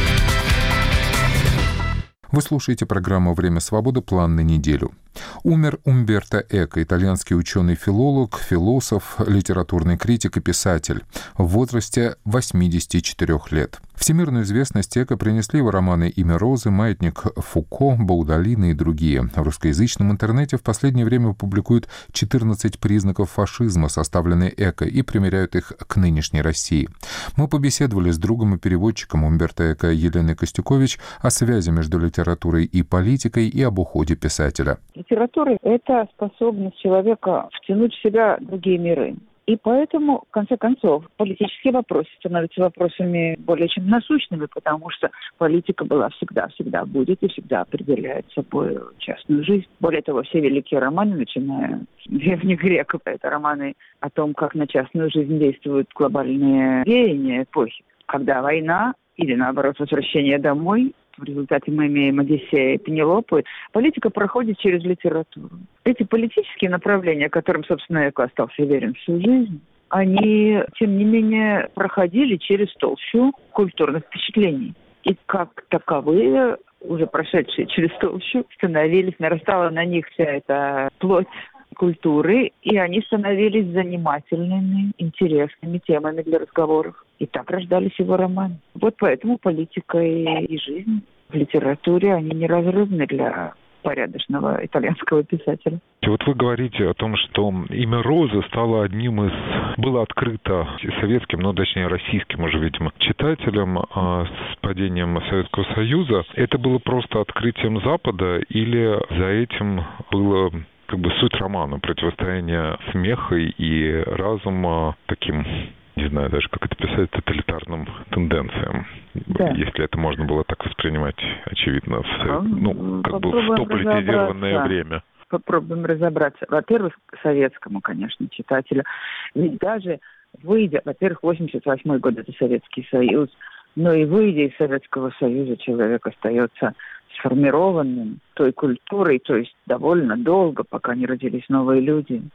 Вы слушаете программу «Время свободы. План на неделю». Умер Умберто Эко, итальянский ученый-филолог, философ, литературный критик и писатель, в возрасте восьмидесяти четырёх лет. Всемирную известность Эко принесли его романы «Имя Розы», «Маятник Фуко», «Баудалина» и другие. В русскоязычном интернете в последнее время публикуют четырнадцать признаков фашизма, составленные Эко, и примеряют их к нынешней России. Мы побеседовали с другом и переводчиком Умберто Эко Еленой Костюкович о связи между литературой и политикой и об уходе писателя. Литература – это способность человека втянуть в себя другие миры. И поэтому, в конце концов, политические вопросы становятся вопросами более чем насущными, потому что политика была всегда, всегда будет и всегда определяет собой частную жизнь. Более того, все великие романы, начиная с древних греков, это романы о том, как на частную жизнь действуют глобальные веяния эпохи. Когда война или, наоборот, возвращение домой, в результате мы имеем Одиссея и Пенелопу, политика проходит через литературу. Эти политические направления, которым, собственно, Эко остался верен всю жизнь, они, тем не менее, проходили через толщу культурных впечатлений. И как таковые, уже прошедшие через толщу, становились, нарастала на них вся эта плоть культуры, и они становились занимательными, интересными темами для разговоров. И так рождались его романы. Вот поэтому политика и, и жизнь в литературе, они неразрывны для порядочного итальянского писателя. Вот вы говорите о том, что имя Розы стало одним из... было открыто советским, ну, точнее, российским уже, видимо, читателям а, с падением Советского Союза. Это было просто открытием Запада или за этим было как бы суть романа, противостояние смеха и разума таким... не знаю даже, как это писать, тоталитарным тенденциям. Да. Если это можно было так воспринимать, очевидно, в, а, ну, как бы в то политизированное время. Попробуем разобраться. Во-первых, советскому, конечно, читателю. Ведь даже выйдя, во-первых, восемьдесят восьмой год – это Советский Союз, но и выйдя из Советского Союза, человек остается сформированным той культурой, то есть довольно долго, пока не родились новые люди.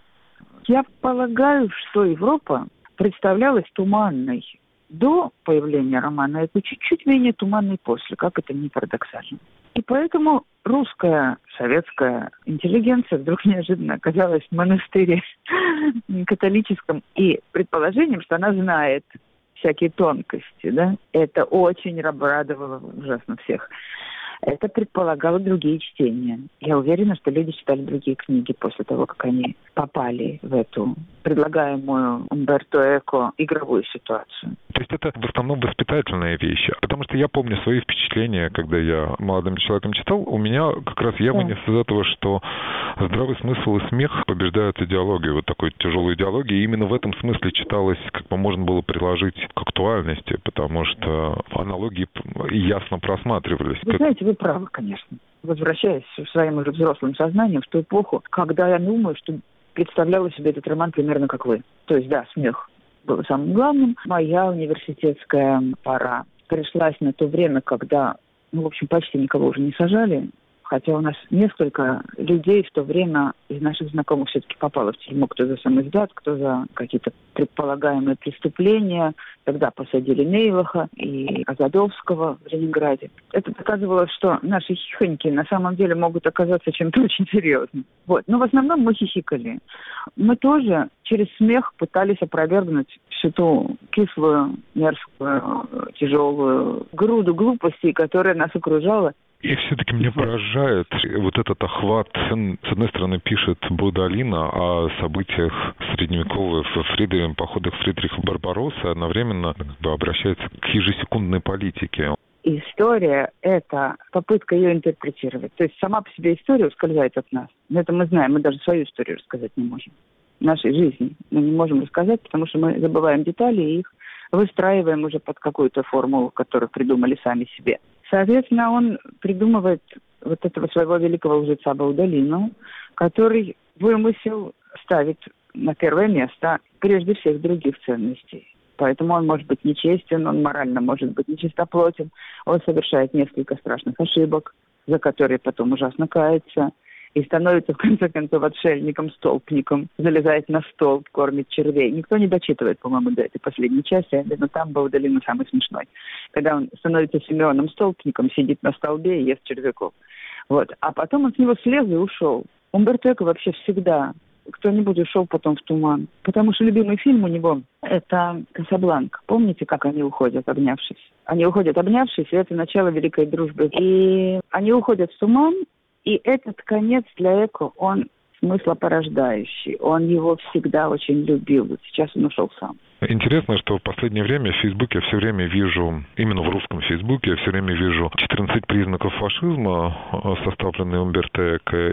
Я полагаю, что Европа представлялась туманной до появления романа, это чуть-чуть менее туманной после, как это ни парадоксально. И поэтому русская, советская интеллигенция вдруг неожиданно оказалась в монастыре католическом. И предположением, что она знает всякие тонкости, да, это очень обрадовало ужасно всех. Это предполагало другие чтения. Я уверена, что люди читали другие книги после того, как они попали в эту предлагаемую Умберто Эко игровую ситуацию. То есть это в основном воспитательная вещь. Потому что я помню свои впечатления, когда я молодым человеком читал. У меня как раз я вынес из этого, что здравый смысл и смех побеждают идеологию, вот такой тяжелой идеологии. И именно в этом смысле читалось, как бы можно было приложить к актуальности, потому что аналогии ясно просматривались. Вы знаете, вы правы, конечно. Возвращаясь своим уже взрослым сознанием в ту эпоху, когда я думаю, что представляла себе этот роман примерно как вы. То есть, да, смех был самым главным. Моя университетская пора пришлась на то время, когда, ну, в общем, почти никого уже не сажали. Хотя у нас несколько людей в то время из наших знакомых все-таки попало в тюрьму. Кто за самоиздат, кто за какие-то предполагаемые преступления. Тогда посадили Нейлаха и Азадовского в Ленинграде. Это доказывало, что наши хихоньки на самом деле могут оказаться чем-то очень серьезным. Вот. Но в основном мы хихикали. Мы тоже через смех пытались опровергнуть всю ту кислую, мерзкую, тяжелую груду глупостей, которая нас окружала. И все-таки меня поражает вот этот охват. С одной стороны, пишет Баудолино о событиях средневековых в Фридрихе, походах Фридриха Барбароссы, одновременно как бы обращается к ежесекундной политике. История – это попытка ее интерпретировать. То есть сама по себе история ускользает от нас. Но это мы знаем, мы даже свою историю рассказать не можем. Нашей жизни мы не можем рассказать, потому что мы забываем детали и их выстраиваем уже под какую-то формулу, которую придумали сами себе. Соответственно, он придумывает вот этого своего великого лжеца Баудолино, который вымысел ставит на первое место прежде всех других ценностей. Поэтому он может быть нечестен, он морально может быть нечистоплотен, он совершает несколько страшных ошибок, за которые потом ужасно кается, и становится, в конце концов, отшельником-столпником, залезает на столб, кормит червей. Никто не дочитывает, по-моему, до этой последней части, но там Баудолино самый смешной. Когда он становится Симеоном-столпником, сидит на столбе и ест червяков. Вот. А потом он с него слез и ушел. Умберто Эко вообще всегда кто-нибудь ушел потом в туман. Потому что любимый фильм у него – это «Касабланка». Помните, как они уходят, обнявшись? Они уходят, обнявшись, и это начало великой дружбы. И они уходят в туман, и этот конец для Эко, он смыслопорождающий. Он его всегда очень любил. Вот сейчас он ушел сам. Интересно, что в последнее время в Фейсбуке я все время вижу, именно в русском Фейсбуке, я все время вижу четырнадцать признаков фашизма, составленные Умберто Эко,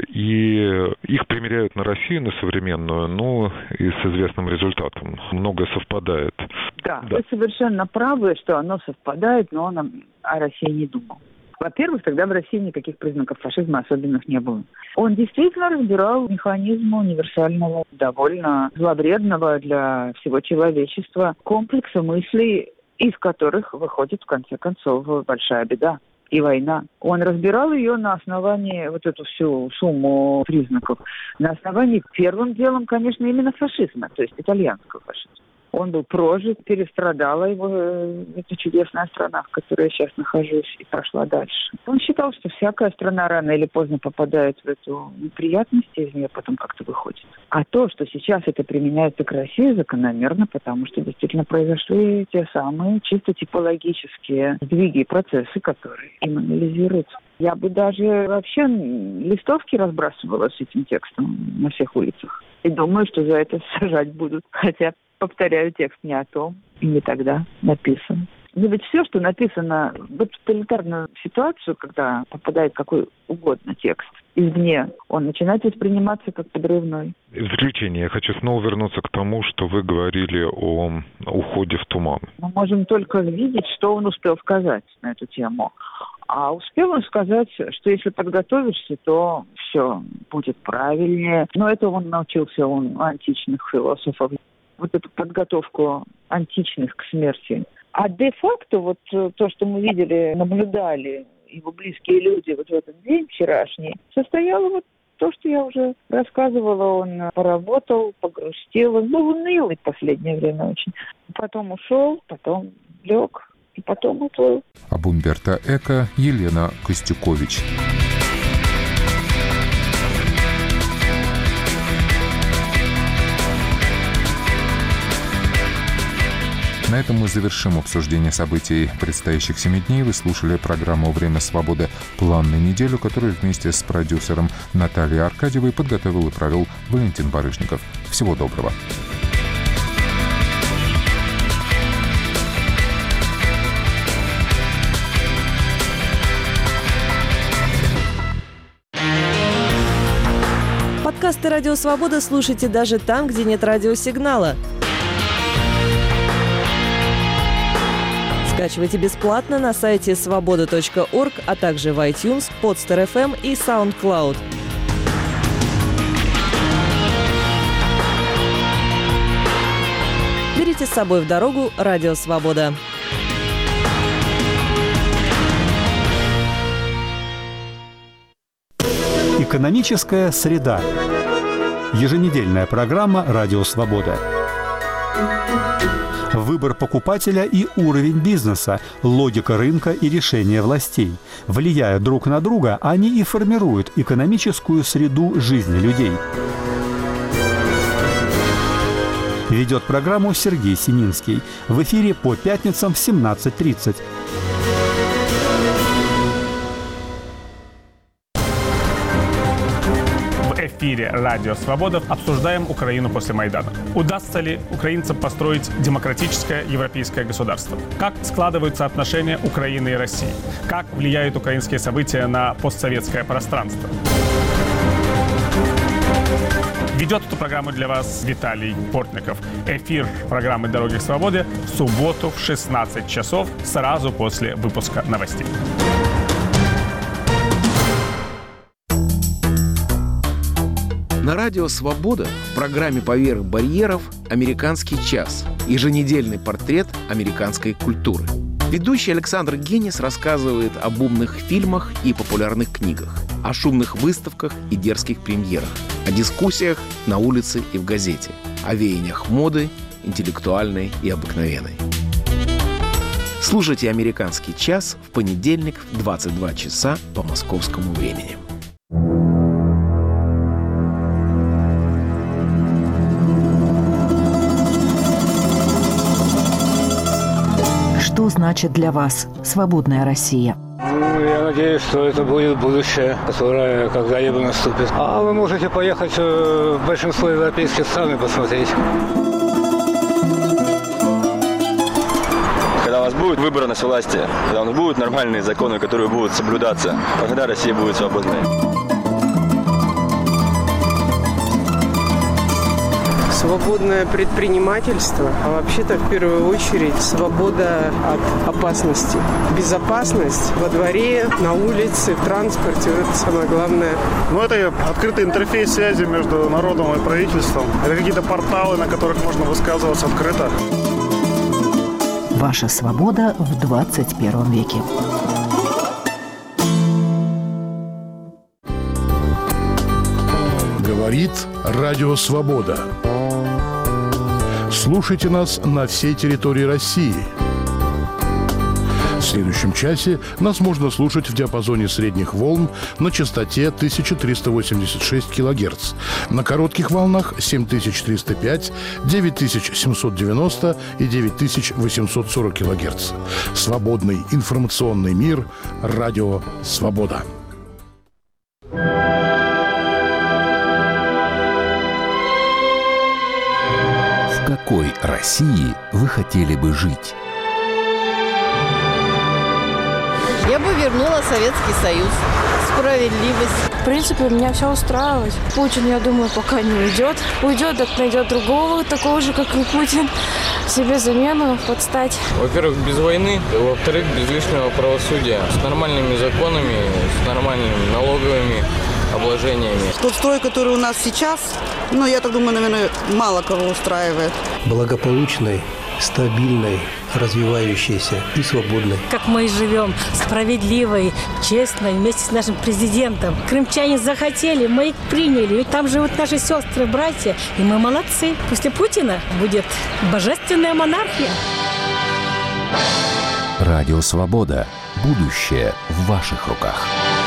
и их примеряют на Россию, на современную, ну, и с известным результатом. Многое совпадает. Да, да, вы совершенно правы, что оно совпадает, но он о России не думал. Во-первых, тогда в России никаких признаков фашизма особенных не было. Он действительно разбирал механизм универсального, довольно зловредного для всего человечества комплекса мыслей, из которых выходит, в конце концов, большая беда и война. Он разбирал ее на основании, вот эту всю сумму признаков, на основании первым делом, конечно, именно фашизма, то есть итальянского фашизма. Он был прожит, перестрадала его эта чудесная страна, в которой я сейчас нахожусь, и пошла дальше. Он считал, что всякая страна рано или поздно попадает в эту неприятность, и из нее потом как-то выходит. А то, что сейчас это применяется к России, закономерно, потому что действительно произошли те самые чисто типологические сдвиги и процессы, которые им анализируются. Я бы даже вообще листовки разбрасывала с этим текстом на всех улицах. И думаю, что за это сажать будут. Хотя, повторяю, текст не о том и не тогда написан. Но ведь все, что написано в тоталитарную ситуацию, когда попадает какой угодно текст извне, он начинает восприниматься как подрывной. В заключение я хочу снова вернуться к тому, что вы говорили о уходе в туман. Мы можем только видеть, что он успел сказать на эту тему. А успел он сказать, что если подготовишься, то все будет правильнее. Но этого он научился у античных философов. Вот эту подготовку античных к смерти. А де-факто вот то, что мы видели, наблюдали его близкие люди вот в этот день вчерашний, состояло вот то, что я уже рассказывала. Он поработал, погрустил. Он был унылый в последнее время очень. Потом ушел, потом лег. И потом уплыл. Об Умберто Эко Елена Костюкович. На этом мы завершим обсуждение событий предстоящих семи дней. Вы слушали программу «Время свободы. План на неделю», которую вместе с продюсером Натальей Аркадьевой подготовил и провел Валентин Барышников. Всего доброго. Подкасты «Радио Свобода» слушайте даже там, где нет радиосигнала. Скачивайте бесплатно на сайте свобода точка орг, а также в iTunes, Podster эф эм и SoundCloud. Берите с собой в дорогу «Радио Свобода». Экономическая среда. Еженедельная программа «Радио Свобода». Выбор покупателя и уровень бизнеса, логика рынка и решения властей. Влияя друг на друга, они и формируют экономическую среду жизни людей. Ведет программу Сергей Сининский. В эфире по пятницам в семнадцать тридцать. В эфире «Радио Свобода» обсуждаем Украину после Майдана. Удастся ли украинцам построить демократическое европейское государство? Как складываются отношения Украины и России? Как влияют украинские события на постсоветское пространство? Ведет эту программу для вас Виталий Портников. Эфир программы «Дороги к свободе» в субботу в шестнадцать часов, сразу после выпуска новостей. На радио «Свобода» в программе «Поверх барьеров» «Американский час» – еженедельный портрет американской культуры. Ведущий Александр Генис рассказывает об умных фильмах и популярных книгах, о шумных выставках и дерзких премьерах, о дискуссиях на улице и в газете, о веяниях моды, интеллектуальной и обыкновенной. Слушайте «Американский час» в понедельник в двадцать два часа по московскому времени. Что значит для вас свободная Россия? Ну, я надеюсь, что это будет будущее, которое когда-либо наступит. А вы можете поехать в большинство европейских стран и посмотреть. Когда у вас будет выборность власти, когда у нас будут нормальные законы, которые будут соблюдаться, тогда Россия будет свободной. Свободное предпринимательство, а вообще-то в первую очередь свобода от опасности. Безопасность во дворе, на улице, в транспорте – это самое главное. Ну, это открытый интерфейс связи между народом и правительством. Это какие-то порталы, на которых можно высказываться открыто. Ваша свобода в двадцать первом веке. Говорит Радио Свобода. Слушайте нас на всей территории России. В следующем часе нас можно слушать в диапазоне средних волн на частоте тысяча триста восемьдесят шесть килогерц, на коротких волнах семь тысяч триста пять, девять тысяч семьсот девяносто и девять тысяч восемьсот сорок килогерц. Свободный информационный мир. Радио «Свобода». В какой России вы хотели бы жить? Я бы вернула Советский Союз. Справедливость. В принципе, меня все устраивает. Путин, я думаю, пока не уйдет. Уйдет, так найдет другого, такого же, как и Путин. Себе замену подстать. Во-первых, без войны. Во-вторых, без лишнего правосудия. С нормальными законами, с нормальными налоговыми обложениями. Тот строй, который у нас сейчас, ну, я так думаю, наверное, мало кого устраивает. Благополучной, стабильной, развивающейся и свободной. Как мы и живем, справедливой, честной, вместе с нашим президентом. Крымчане захотели, мы их приняли. И там живут наши сестры, братья, и мы молодцы. После Путина будет божественная монархия. Радио «Свобода». Будущее в ваших руках.